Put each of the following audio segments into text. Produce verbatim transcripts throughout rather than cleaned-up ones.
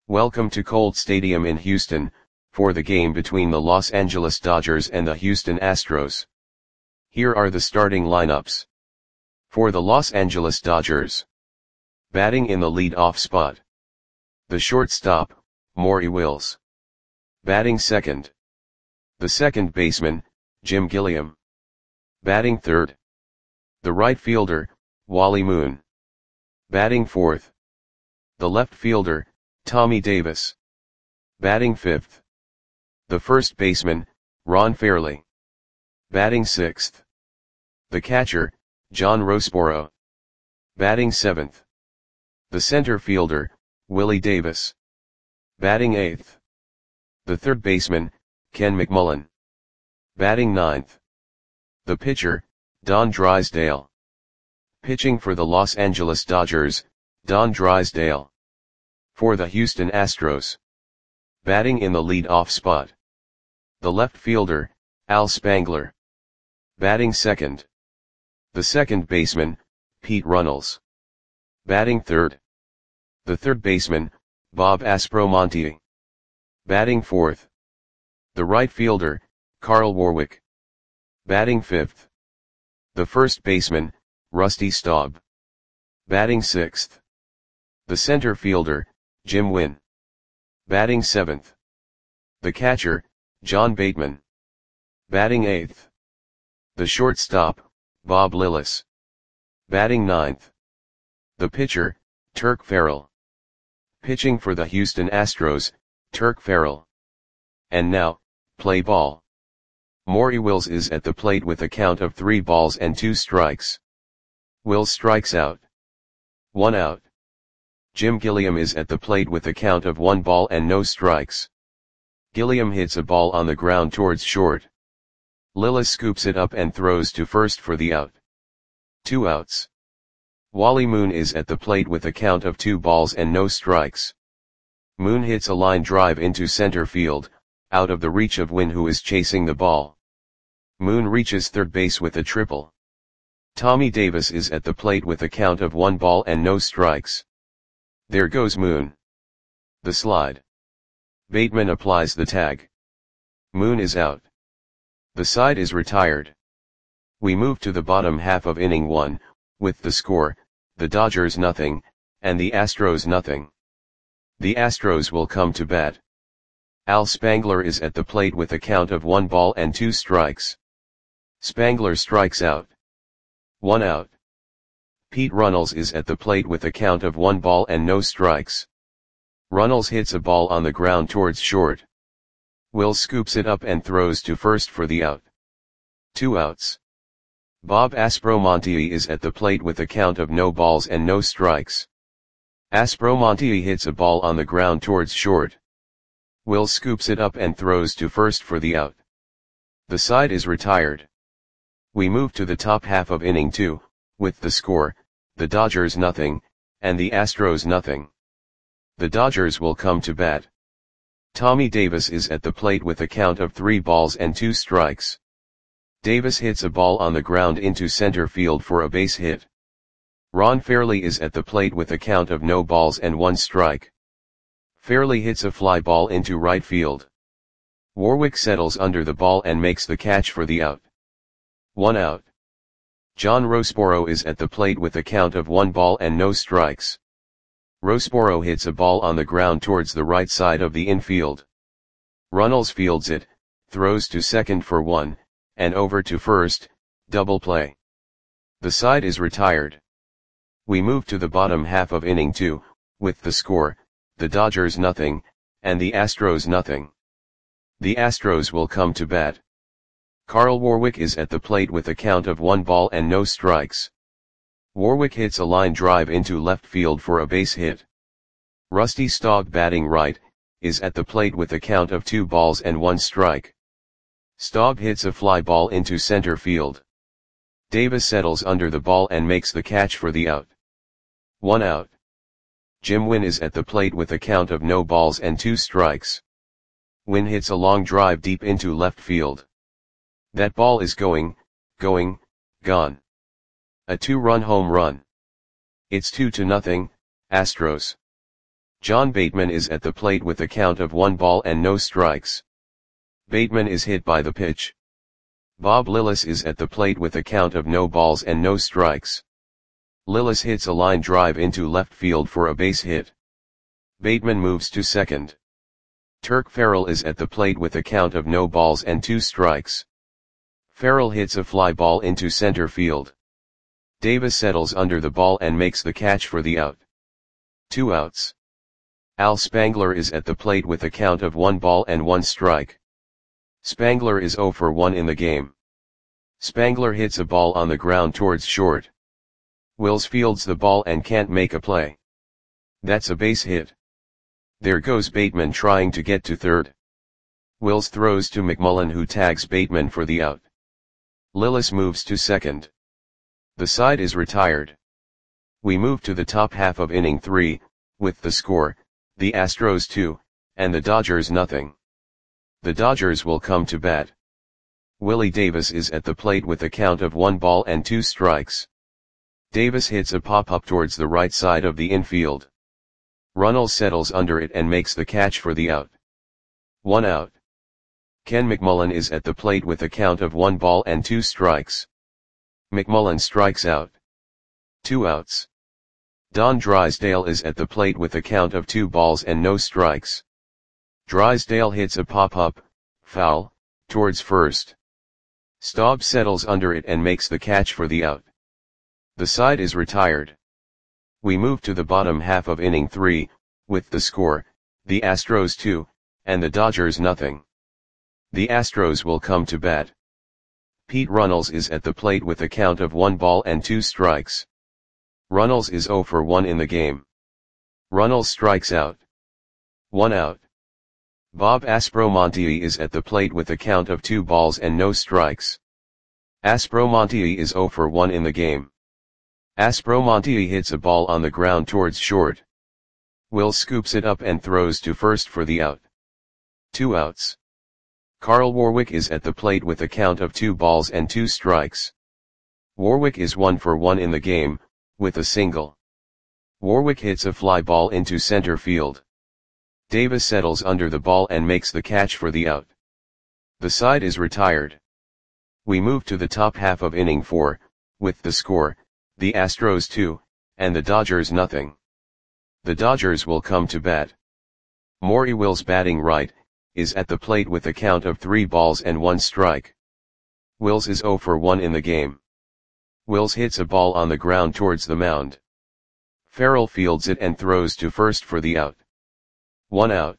Welcome to Colt Stadium in Houston, for the game between the Los Angeles Dodgers and the Houston Astros. Here are the starting lineups. For the Los Angeles Dodgers. Batting in the lead-off spot. The shortstop, Maury Wills. Batting second. The second baseman, Jim Gilliam. Batting third. The right fielder, Wally Moon. Batting fourth. The left fielder, Tommy Davis. Batting fifth. The first baseman, Ron Fairly. Batting sixth. The catcher, John Roseboro. Batting seventh. The center fielder, Willie Davis. Batting eighth. The third baseman, Ken McMullen. Batting ninth. The pitcher, Don Drysdale. Pitching for the Los Angeles Dodgers, Don Drysdale. For the Houston Astros. Batting in the lead-off spot. The left fielder, Al Spangler. Batting second. The second baseman, Pete Runnels. Batting third. The third baseman, Bob Aspromonte. Batting fourth. The right fielder, Carl Warwick. Batting fifth. The first baseman, Rusty Staub. Batting sixth. The center fielder, Jim Wynn. Batting seventh. The catcher, John Bateman. Batting eighth. The shortstop, Bob Lillis. Batting ninth. The pitcher, Turk Farrell. Pitching for the Houston Astros, Turk Farrell. And now, play ball. Maury Wills is at the plate with a count of three balls and two strikes. Wills strikes out. One out. Jim Gilliam is at the plate with a count of one ball and no strikes. Gilliam hits a ball on the ground towards short. Lillis scoops it up and throws to first for the out. Two outs. Wally Moon is at the plate with a count of two balls and no strikes. Moon hits a line drive into center field, out of the reach of Wynn, who is chasing the ball. Moon reaches third base with a triple. Tommy Davis is at the plate with a count of one ball and no strikes. There goes Moon. The slide. Bateman applies the tag. Moon is out. The side is retired. We move to the bottom half of inning one, with the score, the Dodgers nothing, and the Astros nothing. The Astros will come to bat. Al Spangler is at the plate with a count of one ball and two strikes. Spangler strikes out. One out. Pete Runnels is at the plate with a count of one ball and no strikes. Runnels hits a ball on the ground towards short. Wills scoops it up and throws to first for the out. Two outs. Bob Aspromonte is at the plate with a count of no balls and no strikes. Aspromonte hits a ball on the ground towards short. Wills scoops it up and throws to first for the out. The side is retired. We move to the top half of inning two, with the score, the Dodgers nothing, and the Astros nothing. The Dodgers will come to bat. Tommy Davis is at the plate with a count of three balls and two strikes. Davis hits a ball on the ground into center field for a base hit. Ron Fairly is at the plate with a count of no balls and one strike. Fairly hits a fly ball into right field. Warwick settles under the ball and makes the catch for the out. One out. John Roseboro is at the plate with a count of one ball and no strikes. Roseboro hits a ball on the ground towards the right side of the infield. Runnels fields it, throws to second for one, and over to first, double play. The side is retired. We move to the bottom half of inning two, with the score, the Dodgers nothing, and the Astros nothing. The Astros will come to bat. Carl Warwick is at the plate with a count of one ball and no strikes. Warwick hits a line drive into left field for a base hit. Rusty Staub, batting right, is at the plate with a count of two balls and one strike. Staub hits a fly ball into center field. Davis settles under the ball and makes the catch for the out. One out. Jim Wynn is at the plate with a count of no balls and two strikes. Wynn hits a long drive deep into left field. That ball is going, going, gone. A two-run home run. It's two to nothing, Astros. John Bateman is at the plate with a count of one ball and no strikes. Bateman is hit by the pitch. Bob Lillis is at the plate with a count of no balls and no strikes. Lillis hits a line drive into left field for a base hit. Bateman moves to second. Turk Farrell is at the plate with a count of no balls and two strikes. Farrell hits a fly ball into center field. Davis settles under the ball and makes the catch for the out. Two outs. Al Spangler is at the plate with a count of one ball and one strike. Spangler is oh for one in the game. Spangler hits a ball on the ground towards short. Wills fields the ball and can't make a play. That's a base hit. There goes Bateman trying to get to third. Wills throws to McMullen, who tags Bateman for the out. Lillis moves to second. The side is retired. We move to the top half of inning three, with the score, the Astros two, and the Dodgers nothing. The Dodgers will come to bat. Willie Davis is at the plate with a count of one ball and two strikes. Davis hits a pop-up towards the right side of the infield. Runnels settles under it and makes the catch for the out. One out. Ken McMullen is at the plate with a count of one ball and two strikes. McMullen strikes out. Two outs. Don Drysdale is at the plate with a count of two balls and no strikes. Drysdale hits a pop-up, foul, towards first. Staub settles under it and makes the catch for the out. The side is retired. We move to the bottom half of inning three, with the score, the Astros two, and the Dodgers nothing. The Astros will come to bat. Pete Runnels is at the plate with a count of one ball and two strikes. Runnels is oh for one in the game. Runnels strikes out. One out. Bob Aspromonte is at the plate with a count of two balls and no strikes. Aspromonte is oh for one in the game. Aspromonte hits a ball on the ground towards short. Will scoops it up and throws to first for the out. Two outs. Carl Warwick is at the plate with a count of two balls and two strikes. Warwick is one for one in the game, with a single. Warwick hits a fly ball into center field. Davis settles under the ball and makes the catch for the out. The side is retired. We move to the top half of inning four, with the score, the Astros two, and the Dodgers nothing. The Dodgers will come to bat. Maury Wills, batting right, is at the plate with a count of three balls and one strike. Wills is oh for one in the game. Wills hits a ball on the ground towards the mound. Farrell fields it and throws to first for the out. One out.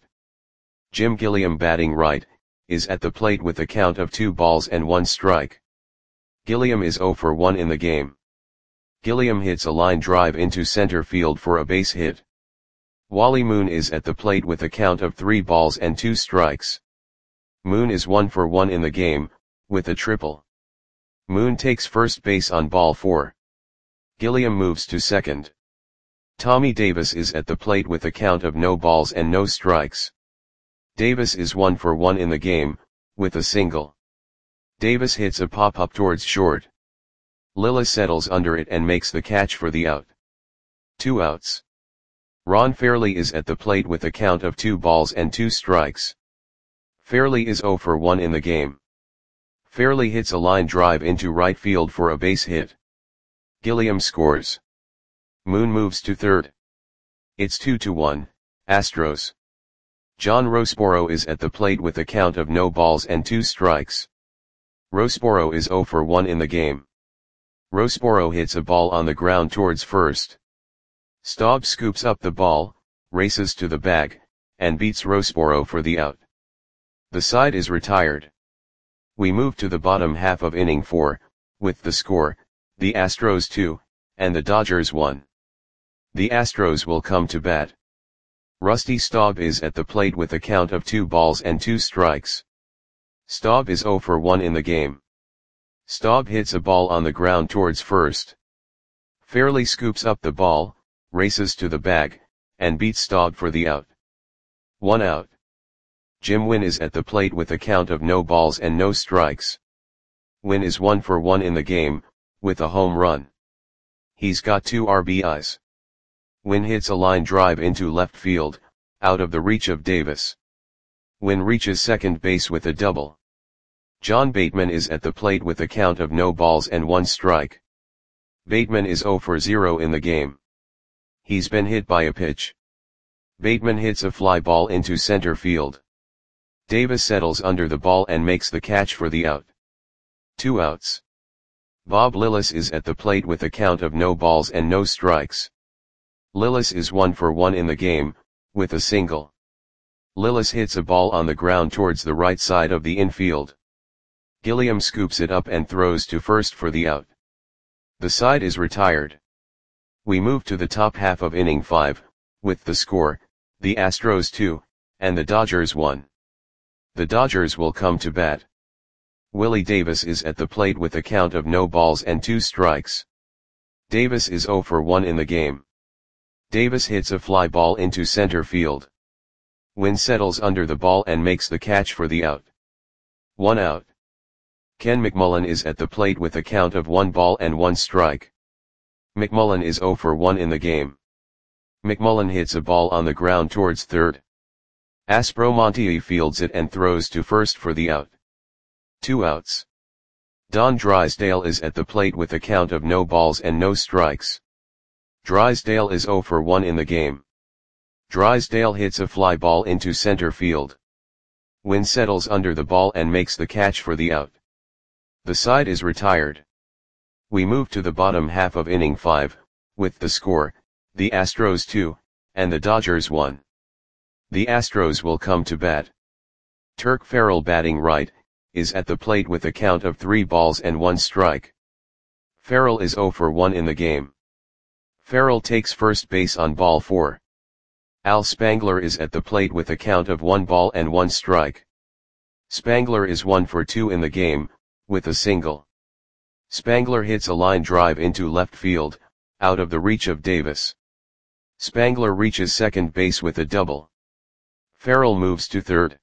Jim Gilliam, batting right, is at the plate with a count of two balls and one strike. Gilliam is oh for one in the game. Gilliam hits a line drive into center field for a base hit. Wally Moon is at the plate with a count of three balls and two strikes. Moon is one for one in the game, with a triple. Moon takes first base on ball four. Gilliam moves to second. Tommy Davis is at the plate with a count of no balls and no strikes. Davis is one for one in the game, with a single. Davis hits a pop-up towards short. Lillis settles under it and makes the catch for the out. Two outs. Ron Fairley is at the plate with a count of two balls and two strikes. Fairley is oh for one in the game. Fairley hits a line drive into right field for a base hit. Gilliam scores. Moon moves to third. It's two to one, Astros. John Rosboro is at the plate with a count of no balls and two strikes. Rosboro is oh for one in the game. Rosboro hits a ball on the ground towards first. Staub scoops up the ball, races to the bag, and beats Rosboro for the out. The side is retired. We move to the bottom half of inning four, with the score, the Astros two, and the Dodgers one. The Astros will come to bat. Rusty Staub is at the plate with a count of two balls and two strikes. Staub is oh for one in the game. Staub hits a ball on the ground towards first. Fairley scoops up the ball, races to the bag, and beats Staub for the out. One out. Jim Wynn is at the plate with a count of no balls and no strikes. Wynn is one for one in the game, with a home run. He's got two R B Is. Win hits a line drive into left field, out of the reach of Davis. Win reaches second base with a double. John Bateman is at the plate with a count of no balls and one strike. Bateman is zero for zero in the game. He's been hit by a pitch. Bateman hits a fly ball into center field. Davis settles under the ball and makes the catch for the out. Two outs. Bob Lillis is at the plate with a count of no balls and no strikes. Lillis is one for one in the game, with a single. Lillis hits a ball on the ground towards the right side of the infield. Gilliam scoops it up and throws to first for the out. The side is retired. We move to the top half of inning five, with the score, the Astros two, and the Dodgers one. The Dodgers will come to bat. Willie Davis is at the plate with a count of no balls and two strikes. Davis is zero for one in the game. Davis hits a fly ball into center field. Wynn settles under the ball and makes the catch for the out. One out. Ken McMullen is at the plate with a count of one ball and one strike. McMullen is zero for one in the game. McMullen hits a ball on the ground towards third. Aspromonte fields it and throws to first for the out. Two outs. Don Drysdale is at the plate with a count of no balls and no strikes. Drysdale is zero for one in the game. Drysdale hits a fly ball into center field. Wynn settles under the ball and makes the catch for the out. The side is retired. We move to the bottom half of inning five, with the score, the Astros two, and the Dodgers one. The Astros will come to bat. Turk Farrell, batting right, is at the plate with a count of three balls and one strike. Farrell is zero for one in the game. Farrell takes first base on ball four. Al Spangler is at the plate with a count of one ball and one strike. Spangler is one for two in the game, with a single. Spangler hits a line drive into left field, out of the reach of Davis. Spangler reaches second base with a double. Farrell moves to third.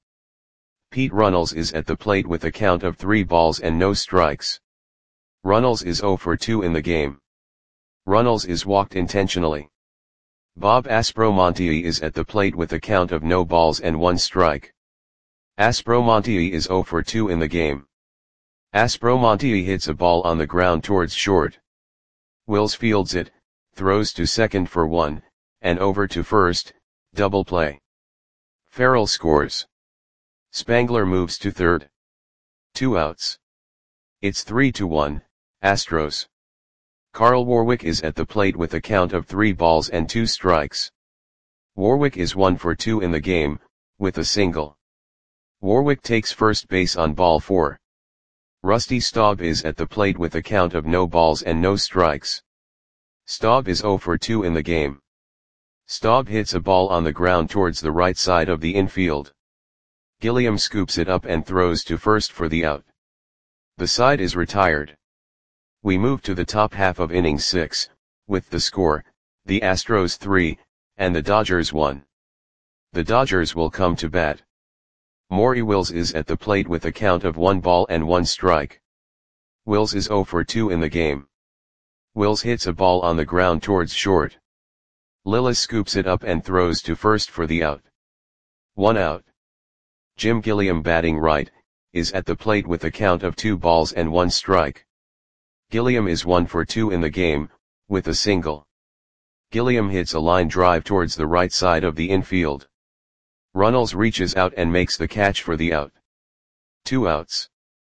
Pete Runnels is at the plate with a count of three balls and no strikes. Runnels is zero for two in the game. Runnels is walked intentionally. Bob Aspromonte is at the plate with a count of no balls and one strike. Aspromonte is zero for two in the game. Aspromonte hits a ball on the ground towards short. Wills fields it, throws to second for one, and over to first, double play. Farrell scores. Spangler moves to third. Two outs. It's three to one, Astros. Carl Warwick is at the plate with a count of three balls and two strikes. Warwick is one for two in the game, with a single. Warwick takes first base on ball four. Rusty Staub is at the plate with a count of no balls and no strikes. Staub is zero for two in the game. Staub hits a ball on the ground towards the right side of the infield. Gilliam scoops it up and throws to first for the out. The side is retired. We move to the top half of inning six, with the score, the Astros three, and the Dodgers one. The Dodgers will come to bat. Maury Wills is at the plate with a count of one ball and one strike. Wills is zero for two in the game. Wills hits a ball on the ground towards short. Lillis scoops it up and throws to first for the out. One out. Jim Gilliam, batting right, is at the plate with a count of two balls and one strike. Gilliam is one for two in the game, with a single. Gilliam hits a line drive towards the right side of the infield. Runnels reaches out and makes the catch for the out. Two outs.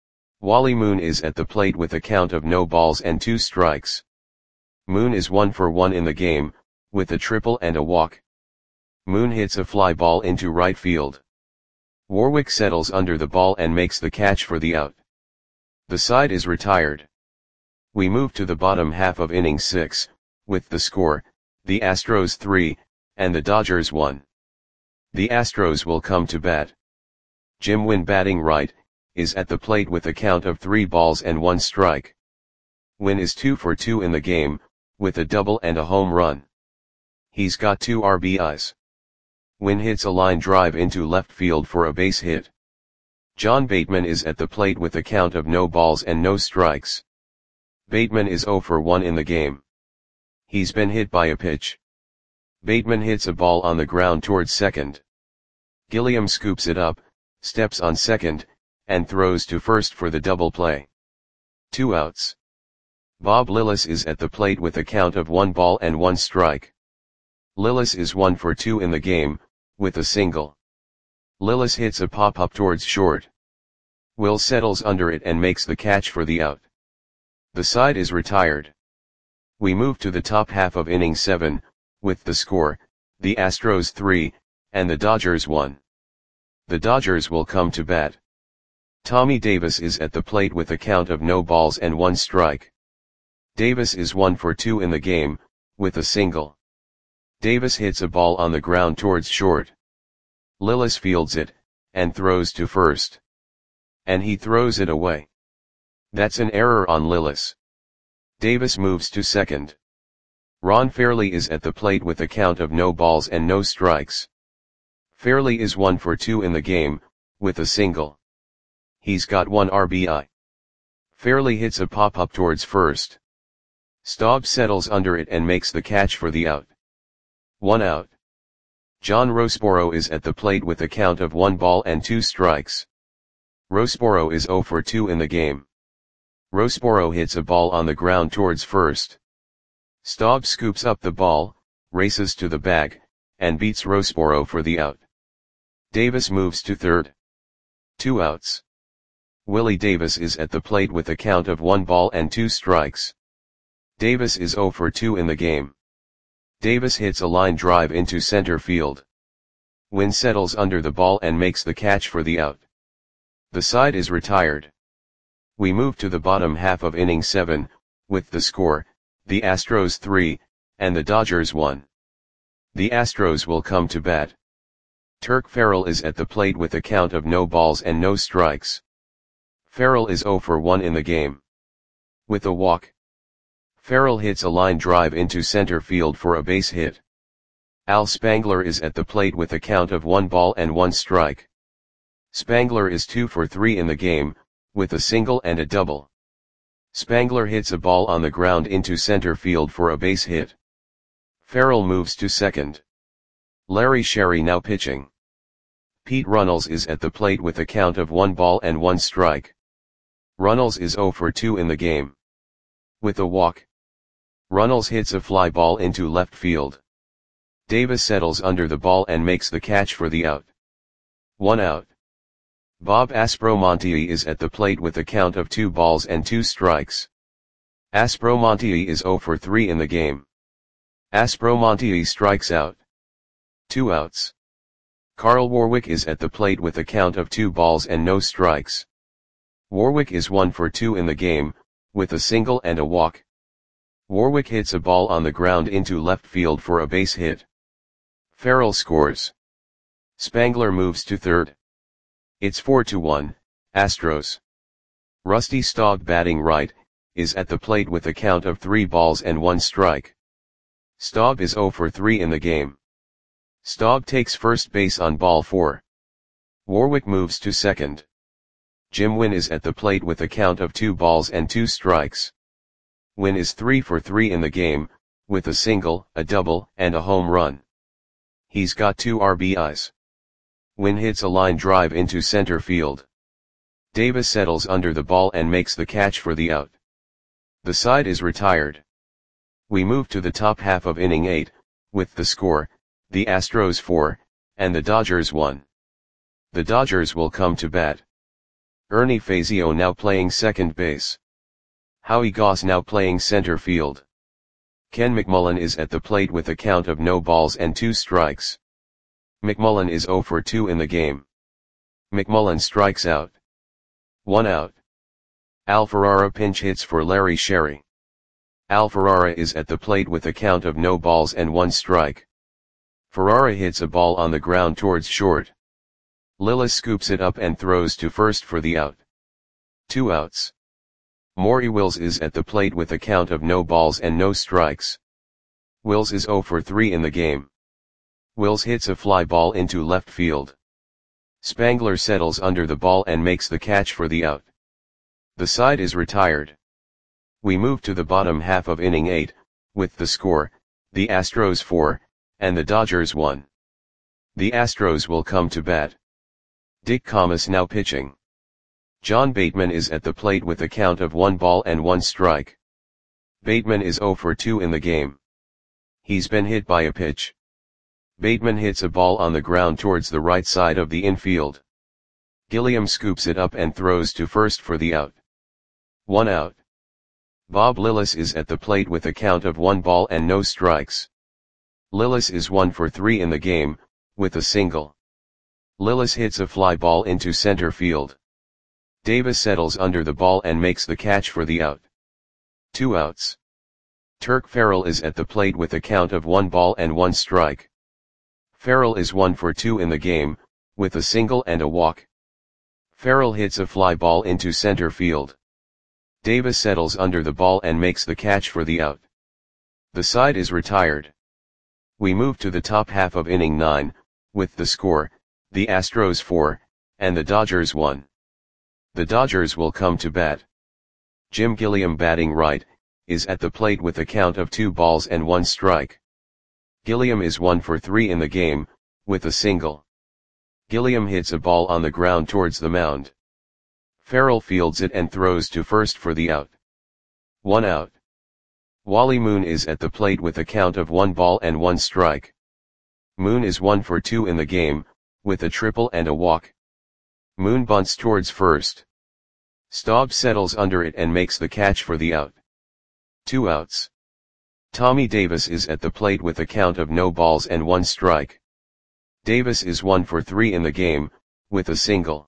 Wally Moon is at the plate with a count of no balls and two strikes. Moon is one for one in the game, with a triple and a walk. Moon hits a fly ball into right field. Warwick settles under the ball and makes the catch for the out. The side is retired. We move to the bottom half of inning six, with the score, the Astros three, and the Dodgers one. The Astros will come to bat. Jim Wynn, batting right, is at the plate with a count of three balls and one strike. Wynn is two for two in the game, with a double and a home run. He's got two R B Is. Wynn hits a line drive into left field for a base hit. John Bateman is at the plate with a count of no balls and no strikes. Bateman is zero for one in the game. He's been hit by a pitch. Bateman hits a ball on the ground towards second. Gilliam scoops it up, steps on second, and throws to first for the double play. Two outs. Bob Lillis is at the plate with a count of one ball and one strike. Lillis is one for two in the game, with a single. Lillis hits a pop-up towards short. Will settles under it and makes the catch for the out. The side is retired. We move to the top half of inning seven, with the score, the Astros three, and the Dodgers one. The Dodgers will come to bat. Tommy Davis is at the plate with a count of no balls and one strike. Davis is one for two in the game, with a single. Davis hits a ball on the ground towards short. Lillis fields it, and throws to first. And he throws it away. That's an error on Lillis. Davis moves to second. Ron Fairly is at the plate with a count of no balls and no strikes. Fairly is one for two in the game, with a single. He's got one R B I. Fairly hits a pop-up towards first. Staub settles under it and makes the catch for the out. One out. John Roseboro is at the plate with a count of one ball and two strikes. Roseboro is zero for two in the game. Roseboro hits a ball on the ground towards first. Staub scoops up the ball, races to the bag, and beats Roseboro for the out. Davis moves to third. Two outs. Willie Davis is at the plate with a count of one ball and two strikes. Davis is zero for two in the game. Davis hits a line drive into center field. Wynn settles under the ball and makes the catch for the out. The side is retired. We move to the bottom half of inning seven, with the score, the Astros three, and the Dodgers one. The Astros will come to bat. Turk Farrell is at the plate with a count of no balls and no strikes. Farrell is zero for one in the game. With a walk. Farrell hits a line drive into center field for a base hit. Al Spangler is at the plate with a count of one ball and one strike. Spangler is two for three in the game, with a single and a double. Spangler hits a ball on the ground into center field for a base hit. Farrell moves to second. Larry Sherry now pitching. Pete Runnels is at the plate with a count of one ball and one strike. Runnels is zero for two in the game. With a walk. Runnels hits a fly ball into left field. Davis settles under the ball and makes the catch for the out. One out. Bob Aspromonte is at the plate with a count of two balls and two strikes. Aspromonte is zero for three in the game. Aspromonte strikes out. Two outs. Carl Warwick is at the plate with a count of two balls and no strikes. Warwick is one for two in the game, with a single and a walk. Warwick hits a ball on the ground into left field for a base hit. Farrell scores. Spangler moves to third. It's four to one, Astros. Rusty Staub, batting right, is at the plate with a count of three balls and one strike. Staub is zero for three in the game. Staub takes first base on ball four. Warwick moves to second. Jim Wynn is at the plate with a count of two balls and two strikes. Wynn is three for three in the game, with a single, a double, and a home run. He's got two R B Is. Wynn hits a line drive into center field. Davis settles under the ball and makes the catch for the out. The side is retired. We move to the top half of inning eight, with the score, the Astros four, and the Dodgers one. The Dodgers will come to bat. Ernie Fazio now playing second base. Howie Goss now playing center field. Ken McMullen is at the plate with a count of no balls and two strikes. McMullen is zero for two in the game. McMullen strikes out. One out. Al Ferrara pinch hits for Larry Sherry. Al Ferrara is at the plate with a count of no balls and one strike. Ferrara hits a ball on the ground towards short. Lillis scoops it up and throws to first for the out. Two outs. Maury Wills is at the plate with a count of no balls and no strikes. Wills is zero for three in the game. Wills hits a fly ball into left field. Spangler settles under the ball and makes the catch for the out. The side is retired. We move to the bottom half of inning eight, with the score, the Astros four, and the Dodgers won. The Astros will come to bat. Dick Khamis now pitching. John Bateman is at the plate with a count of one ball and one strike. Bateman is oh for two in the game. He's been hit by a pitch. Bateman hits a ball on the ground towards the right side of the infield. Gilliam scoops it up and throws to first for the out. One out. Bob Lillis is at the plate with a count of one ball and no strikes. Lillis is one for three in the game, with a single. Lillis hits a fly ball into center field. Davis settles under the ball and makes the catch for the out. Two outs. Turk Farrell is at the plate with a count of one ball and one strike. Farrell is one for two in the game, with a single and a walk. Farrell hits a fly ball into center field. Davis settles under the ball and makes the catch for the out. The side is retired. We move to the top half of inning nine, with the score, the Astros four, and the Dodgers one. The Dodgers will come to bat. Jim Gilliam batting right, is at the plate with a count of two balls and one strike. Gilliam is one for three in the game, with a single. Gilliam hits a ball on the ground towards the mound. Farrell fields it and throws to first for the out. One out. Wally Moon is at the plate with a count of one ball and one strike. Moon is one for two in the game, with a triple and a walk. Moon bunts towards first. Staub settles under it and makes the catch for the out. Two outs. Tommy Davis is at the plate with a count of no balls and one strike. Davis is one for three in the game, with a single.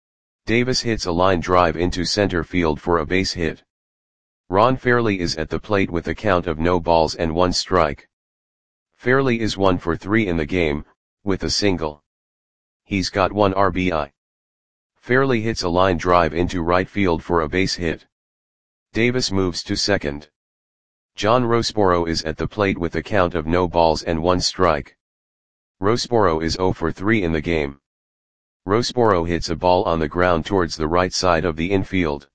Davis hits a line drive into center field for a base hit. Ron Fairley is at the plate with a count of no balls and one strike. Fairley is one for three in the game, with a single. He's got one R B I. Fairley hits a line drive into right field for a base hit. Davis moves to second. John Roseboro is at the plate with a count of no balls and one strike. Roseboro is oh for three in the game. Roseboro hits a ball on the ground towards the right side of the infield.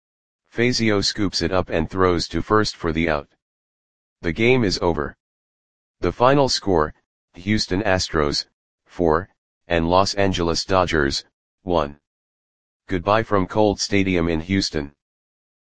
Fazio scoops it up and throws to first for the out. The game is over. The final score, Houston Astros, four, and Los Angeles Dodgers, one. Goodbye from Colt Stadium in Houston.